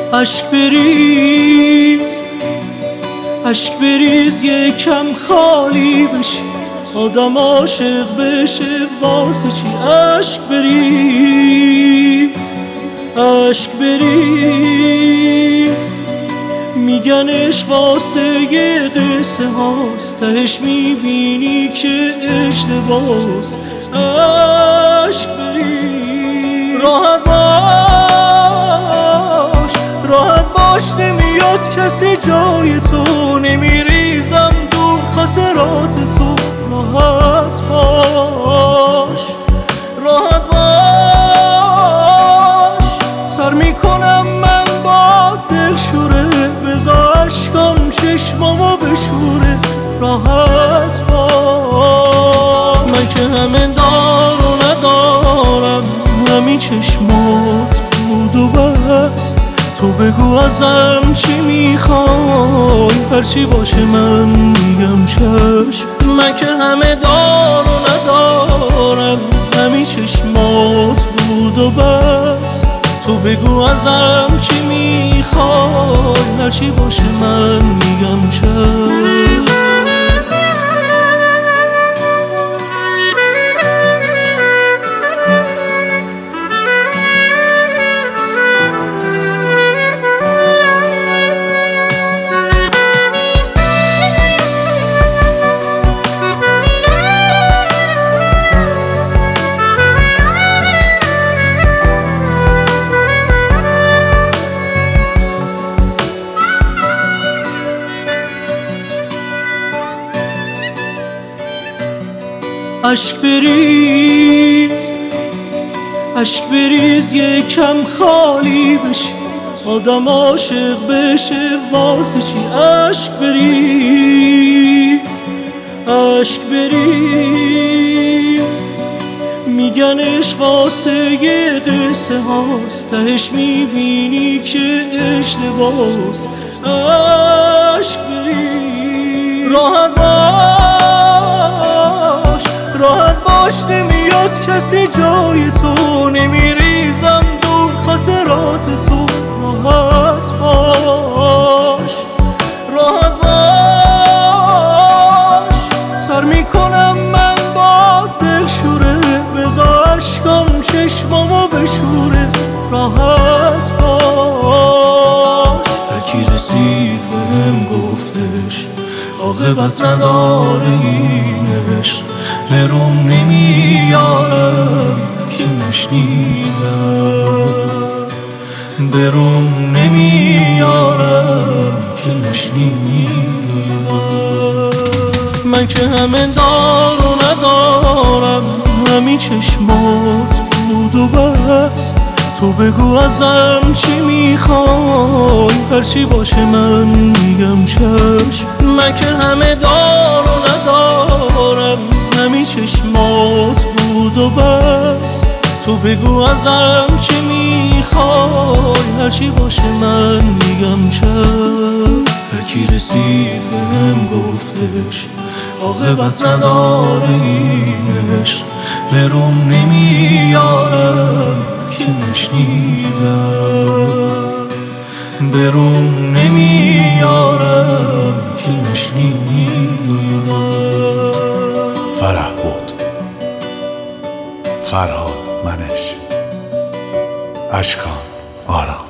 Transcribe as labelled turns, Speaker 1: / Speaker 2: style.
Speaker 1: اشک بریز اشک بریز یکم خالی بشی، آدم عاشق بشه واسه چی؟ اشک بریز اشک بریز، میگنش واسه یه قصه هاست، تهش میبینی که اشتباس. اشک بریز، راحت باش نمیاد کسی جای تو، نمیریزم دور خاطرات تو. راحت باش سر میکنم من با دل شوره، بذار عشقام چشمامو بشوره. راحت باش، من که همه دار و ندارم، همین چشمات بود و بس. تو بگو ازم چی میخوای، هرچی باشه من میگم چشم. من که همه دار و ندارم، همین چشمات بود و بس. تو بگو ازم چی میخوای، هرچی باشه من میگم چشم. اشک بریز یکم خالی بشی، آدم عاشق بشه واسه چی؟ اشک بریز، میگنش واسه یه قصه هاست، تهش میبینی که اشتباس. اشک بریز، راحت باش نمیاد کسی جای تو، نمیریزم دور خاطرات تو. راحت باش سر میکنم من با دل شوره، بذار عشقام چشمامو بشوره. راحت باش، هرکی رسید بهم گفتش عاقبت نداره این عشق، برام نمیارم که نشنیدم، برام نمیارم که نشنیدم. من که همه دار و ندارم، همین چشمات بود و بس. تو بگو ازم چی میخوای، هرچی باشه من میگم چشم. من که همه دار و ندارم، همین چشمات بود و بس. تو بگو ازم چی میخوای، هرچی باشه من میگم چشم. هرکی رسید بهم گفتش عاقبت نداره این عشق، برام نمیارم که نشنیدم، برام نمیارم که نشنیدم.
Speaker 2: فرح بود، فرهاد منش، اشکان آرام.